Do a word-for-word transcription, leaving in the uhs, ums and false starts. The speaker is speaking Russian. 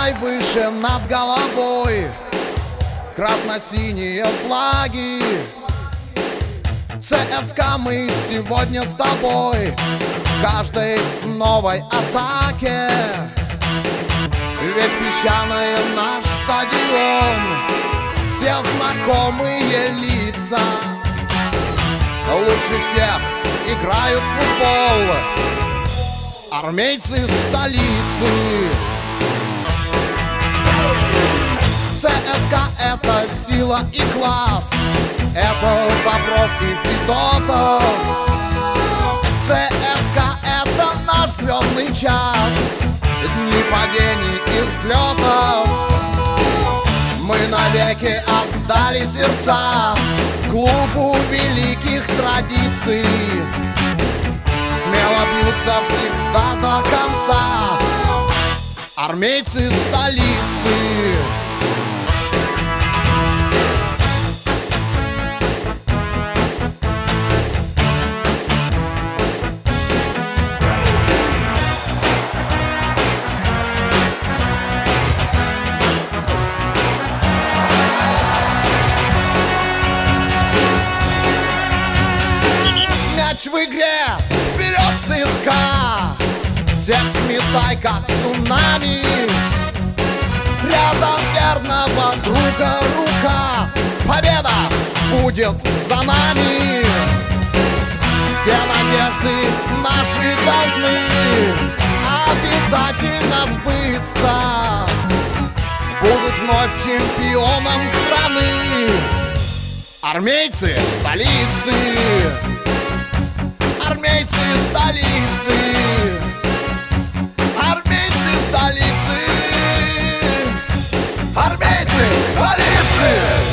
победой выше над головой, красно-синие флаги. ЦСКА мы сегодня с тобой в каждой новой атаке. Ведь песчаный наш стадион, все знакомые лица. Лучше всех играют в футбол армейцы столицы. ЦСКА — это сила и класс, это Бобров и Федотов. ЦСКА — это наш звездный час, дни падений и взлетов. Мы навеки отдали сердца клубу великих традиций. Смело бьются всегда до конца армейцы столицы. Мяч в игре, вперед ЦСКА, всех сметай как цунами. Рядом верного друга рука, победа будет за нами. Все надежды наши должны обязательно сбыться. Будут вновь чемпионом страны армейцы столицы.